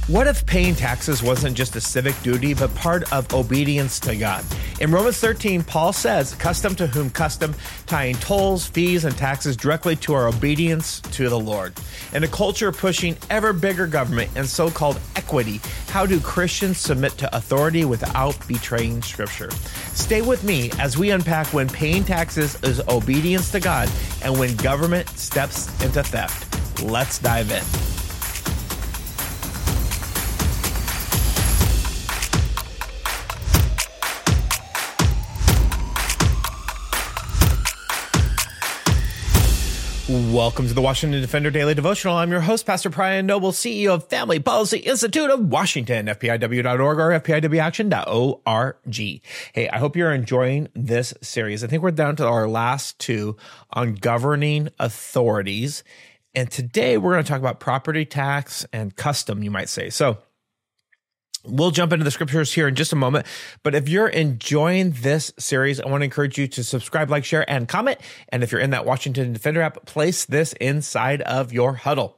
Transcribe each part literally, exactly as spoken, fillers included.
What if paying taxes wasn't just a civic duty, but part of obedience to God? In Romans thirteen, Paul says, custom to whom custom, tying tolls, fees, and taxes directly to our obedience to the Lord. In a culture pushing ever bigger government and so-called equity, how do Christians submit to authority without betraying Scripture? Stay with me as we unpack when paying taxes is obedience to God and when government steps into theft. Let's dive in. Welcome to the Washington Defender Daily Devotional. I'm your host, Pastor Brian Noble, C E O of Family Policy Institute of Washington, F P I W dot org or F P I W action dot org. Hey, I hope you're enjoying this series. I think we're down to our last two on governing authorities. And today we're going to talk about property tax and custom, you might say. So we'll jump into the scriptures here in just a moment. But if you're enjoying this series, I want to encourage you to subscribe, like, share, and comment. And if you're in that Washington Defender app, place this inside of your huddle.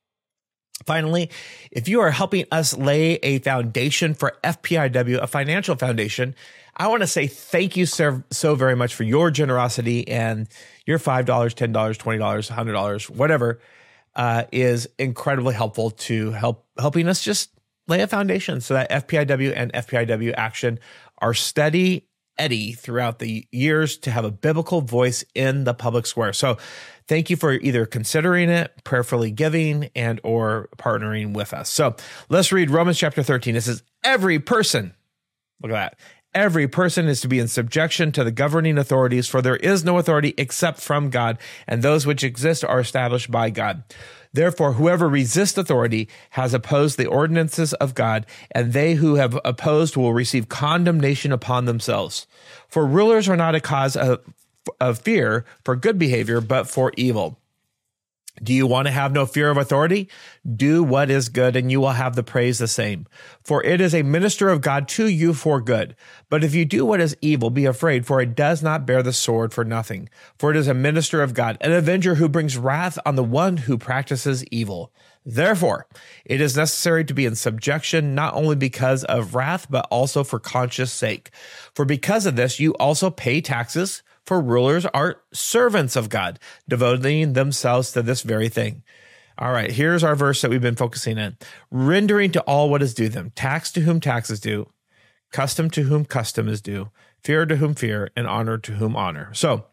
Finally, if you are helping us lay a foundation for F P I W, a financial foundation, I want to say thank you so, so very much for your generosity, and your five dollars, ten dollars, twenty dollars, one hundred dollars, whatever, uh, is incredibly helpful to help helping us just lay a foundation so that F P I W and F P I W Action are steady Eddie throughout the years to have a biblical voice in the public square. So thank you for either considering it, prayerfully giving, and or partnering with us. So let's read Romans chapter thirteen. It says, every person, look at that, every person is to be in subjection to the governing authorities, for there is no authority except from God, and those which exist are established by God. Therefore, whoever resists authority has opposed the ordinances of God, and they who have opposed will receive condemnation upon themselves. For rulers are not a cause of, of fear for good behavior, but for evil. Do you want to have no fear of authority? Do what is good, and you will have the praise the same. For it is a minister of God to you for good. But if you do what is evil, be afraid, for it does not bear the sword for nothing. For it is a minister of God, an avenger who brings wrath on the one who practices evil. Therefore, it is necessary to be in subjection, not only because of wrath, but also for conscience sake. For because of this, you also pay taxes, for rulers are servants of God, devoting themselves to this very thing. All right, here's our verse that we've been focusing on. Rendering to all what is due them, tax to whom tax is due, custom to whom custom is due, fear to whom fear, and honor to whom honor. So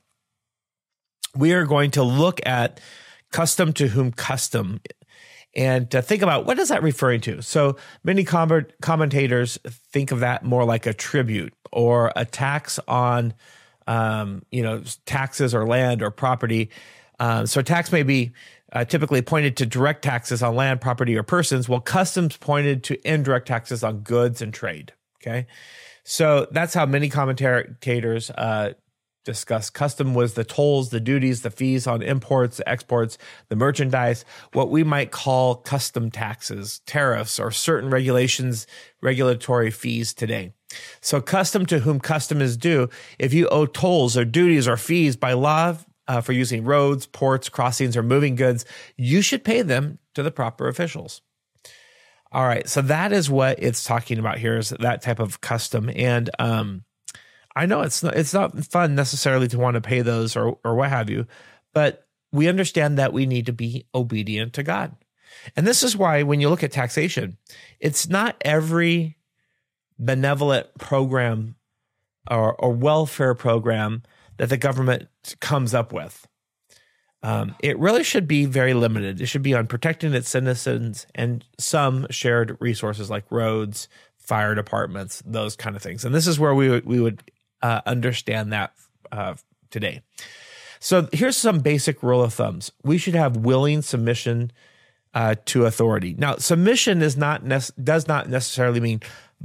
we are going to look at custom to whom custom and to think about what is that referring to. So many com- commentators think of that more like a tribute or a tax on Um, you know, taxes or land or property. Uh, so tax may be uh, typically pointed to direct taxes on land, property, or persons, while customs pointed to indirect taxes on goods and trade. Okay. So that's how many commentators uh, discuss custom was the tolls, the duties, the fees on imports, the exports, the merchandise, what we might call custom taxes, tariffs, or certain regulations, regulatory fees today. So custom to whom custom is due. If you owe tolls or duties or fees by law uh, for using roads, ports, crossings, or moving goods, you should pay them to the proper officials. All right. So that is what it's talking about here, is that type of custom. And um, I know it's not, it's not fun necessarily to want to pay those or, or what have you, but we understand that we need to be obedient to God. And this is why when you look at taxation, it's not every benevolent program or, or welfare program that the government comes up with. Um, it really should be very limited. It should be on protecting its citizens and some shared resources like roads, fire departments, those kind of things. And this is where we would, we would uh, understand that uh, today. So here's some basic rule of thumbs. We should have willing submission uh, to authority. Now, submission is not nec- does not necessarily mean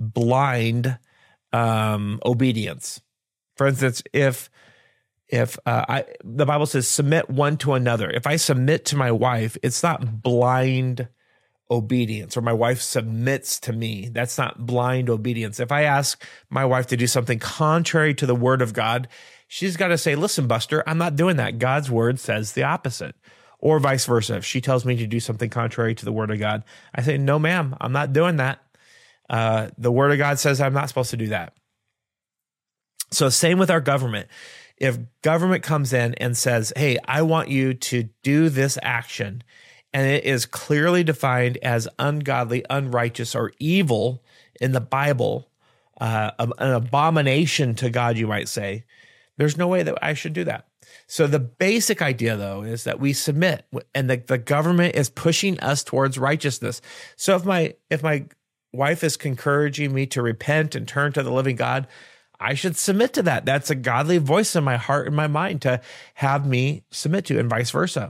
blind um, obedience. For instance, if if uh, I, the Bible says submit one to another, if I submit to my wife, it's not blind obedience, or my wife submits to me. That's not blind obedience. If I ask my wife to do something contrary to the word of God, she's got to say, listen, Buster, I'm not doing that. God's word says the opposite. Or vice versa. If she tells me to do something contrary to the word of God, I say, no, ma'am, I'm not doing that. Uh, the word of God says I'm not supposed to do that. So same with our government. If government comes in and says, hey, I want you to do this action, and it is clearly defined as ungodly, unrighteous, or evil in the Bible, uh, an abomination to God, you might say, there's no way that I should do that. So the basic idea, though, is that we submit, and the, the government is pushing us towards righteousness. So if my if my wife is encouraging me to repent and turn to the living God, I should submit to that. That's a godly voice in my heart and my mind to have me submit to, and vice versa.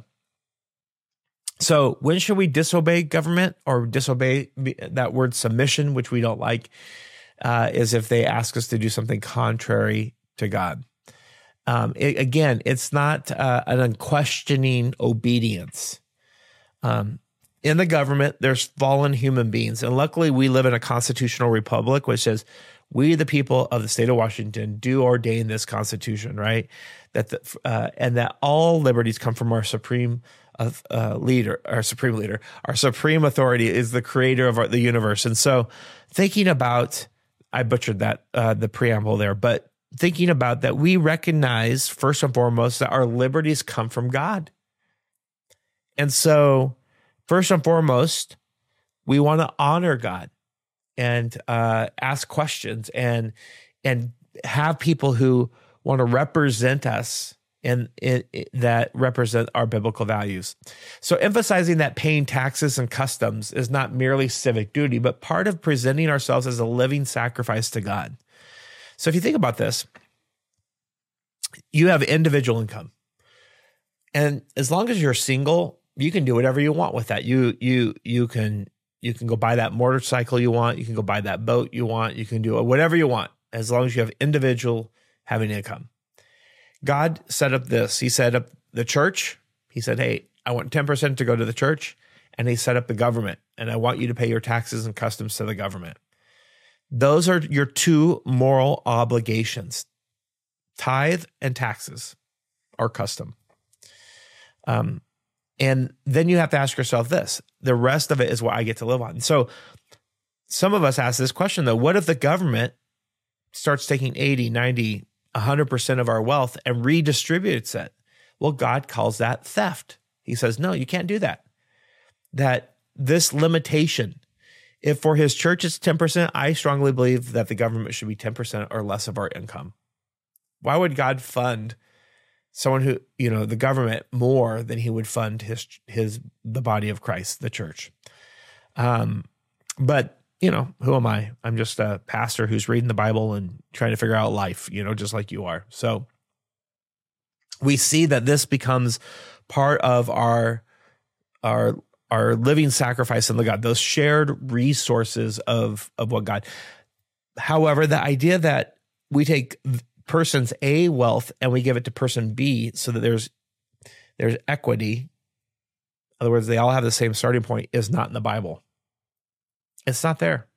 So when should we disobey government or disobey that word submission, which we don't like, uh, is if they ask us to do something contrary to God. Um, it, again, it's not uh, an unquestioning obedience. Um, in the government, there's fallen human beings. And luckily, we live in a constitutional republic, which says, we, the people of the state of Washington, do ordain this Constitution, right? That the, uh, and that all liberties come from our supreme uh, leader, our supreme leader, our supreme authority is the creator of our, the universe. And so, thinking about, I butchered that uh, the preamble there, but thinking about that, we recognize first and foremost that our liberties come from God, and so first and foremost, we want to honor God and uh, ask questions and and have people who want to represent us and that represent our biblical values. So emphasizing that paying taxes and customs is not merely civic duty, but part of presenting ourselves as a living sacrifice to God. So if you think about this, you have individual income, and as long as you're single, you can do whatever you want with that. You you you can. You can go buy that motorcycle you want. You can go buy that boat you want. You can do whatever you want as long as you have individual having income. God set up this. He set up the church. He said, hey, I want ten percent to go to the church. And he set up the government. And I want you to pay your taxes and customs to the government. Those are your two moral obligations, tithe and taxes or custom. Um, And then you have to ask yourself this, the rest of it is what I get to live on. So some of us ask this question though, what if the government starts taking eighty, ninety, one hundred percent of our wealth and redistributes it? Well, God calls that theft. He says, no, you can't do that. That this limitation, if for his church it's ten percent, I strongly believe that the government should be ten percent or less of our income. Why would God fund someone who, you know, the government more than he would fund his, his, the body of Christ, the church? Um, but, you know, who am I? I'm just a pastor who's reading the Bible and trying to figure out life, you know, just like you are. So we see that this becomes part of our, our, our living sacrifice in the God, those shared resources of, of what God. However, the idea that we take person's A wealth and we give it to person B so that there's there's equity, in other words, they all have the same starting point, is not in the Bible. It's not there.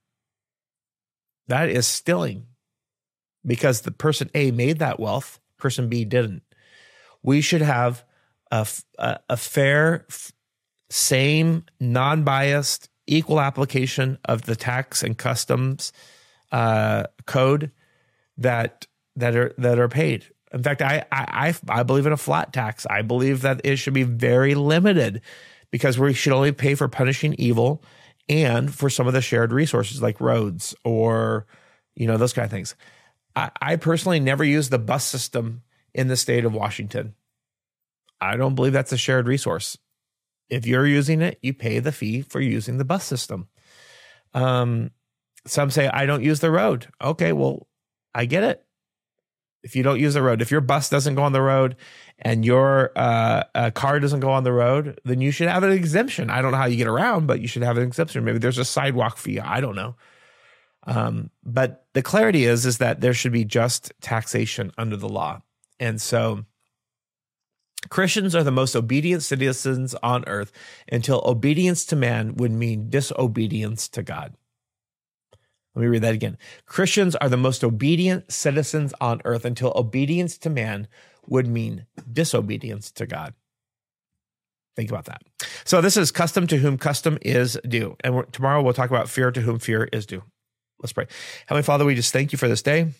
That is stealing, because the person A made that wealth, person B didn't. We should have a, a, a fair, same, non-biased, equal application of the tax and customs uh, code that that are that are paid. In fact, I, I I believe in a flat tax. I believe that it should be very limited, because we should only pay for punishing evil and for some of the shared resources like roads or, you know, those kind of things. I, I personally never use the bus system in the state of Washington. I don't believe that's a shared resource. If you're using it, you pay the fee for using the bus system. Um, some say, I don't use the road. Okay, well, I get it. If you don't use the road, if your bus doesn't go on the road and your uh, uh, car doesn't go on the road, then you should have an exemption. I don't know how you get around, but you should have an exemption. Maybe there's a sidewalk fee. I don't know. Um, but the clarity is, is that there should be just taxation under the law. And so Christians are the most obedient citizens on earth until obedience to man would mean disobedience to God. Let me read that again. Christians are the most obedient citizens on earth until obedience to man would mean disobedience to God. Think about that. So this is custom to whom custom is due. And we're, tomorrow we'll talk about fear to whom fear is due. Let's pray. Heavenly Father, we just thank you for this day.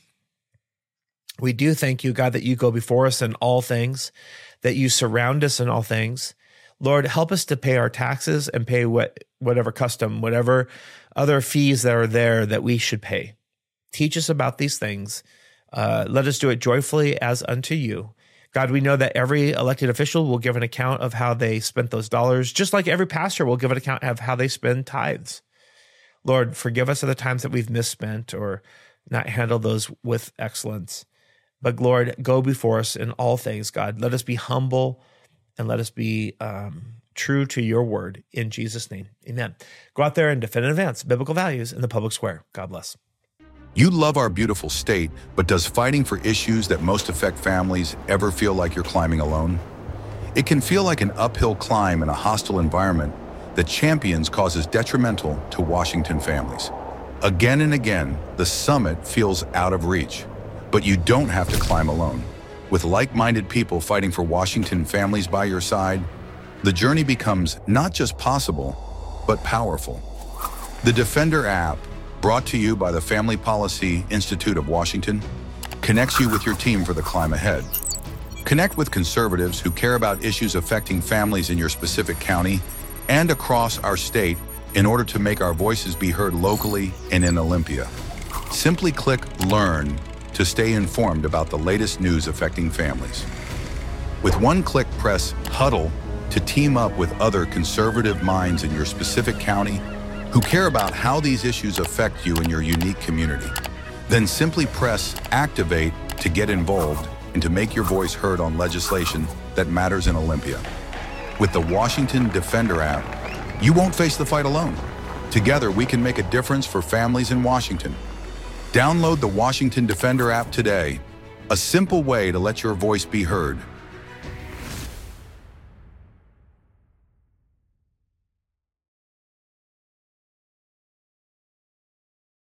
We do thank you, God, that you go before us in all things, that you surround us in all things. Lord, help us to pay our taxes and pay what whatever custom, whatever other fees that are there that we should pay. Teach us about these things. Uh, let us do it joyfully as unto you. God, we know that every elected official will give an account of how they spent those dollars, just like every pastor will give an account of how they spend tithes. Lord, forgive us of the times that we've misspent or not handled those with excellence. But Lord, go before us in all things, God. Let us be humble and let us be um, true to your word in Jesus' name. Amen. Go out there and defend and advance biblical values in the public square. God bless. You love our beautiful state, but does fighting for issues that most affect families ever feel like you're climbing alone? It can feel like an uphill climb in a hostile environment that champions causes detrimental to Washington families. Again and again, the summit feels out of reach, but you don't have to climb alone. With like-minded people fighting for Washington families by your side, the journey becomes not just possible, but powerful. The Defender app, brought to you by the Family Policy Institute of Washington, connects you with your team for the climb ahead. Connect with conservatives who care about issues affecting families in your specific county and across our state in order to make our voices be heard locally and in Olympia. Simply click Learn to stay informed about the latest news affecting families. With one click, press Huddle to team up with other conservative minds in your specific county who care about how these issues affect you in your unique community. Then simply press Activate to get involved and to make your voice heard on legislation that matters in Olympia. With the Washington Defender app, you won't face the fight alone. Together, we can make a difference for families in Washington. Download the Washington Defender app today, a simple way to let your voice be heard